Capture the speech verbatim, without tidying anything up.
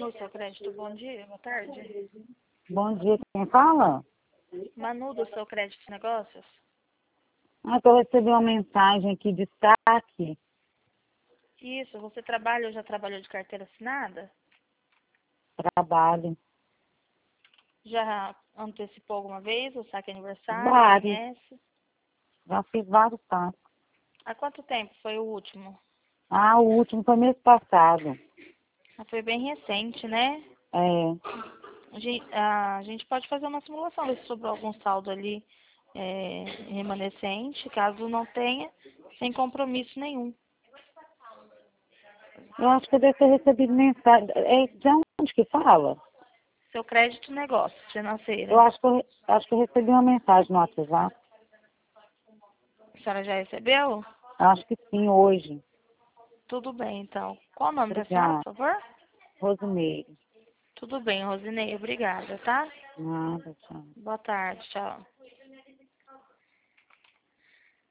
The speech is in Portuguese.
Manu, seu crédito, bom dia, boa tarde. Bom dia, quem fala? Manu, do seu crédito de negócios? Ah, eu recebi uma mensagem aqui de saque. Isso, você trabalha ou já trabalhou de carteira assinada? Trabalho. Já antecipou alguma vez o saque aniversário? Vários. Conhece? Já fiz vários saques. Há quanto tempo foi o último? Ah, o último foi mês passado. Ah, foi bem recente, né? É. A gente, a gente pode fazer uma simulação, ver se sobrou algum saldo ali é, remanescente, caso não tenha, sem compromisso nenhum. Eu acho que eu devo ter recebido mensagem. É de onde que fala? Seu crédito negócio financeiro. Eu acho que eu, acho que eu recebi uma mensagem no WhatsApp. A senhora já recebeu? Eu acho que sim, hoje. Tudo bem, então. Qual o nome da senhora, Obrigada. por favor? Rosimeire. Tudo bem, Rosinei. Obrigada, tá? Nada, tchau. Boa tarde, tchau.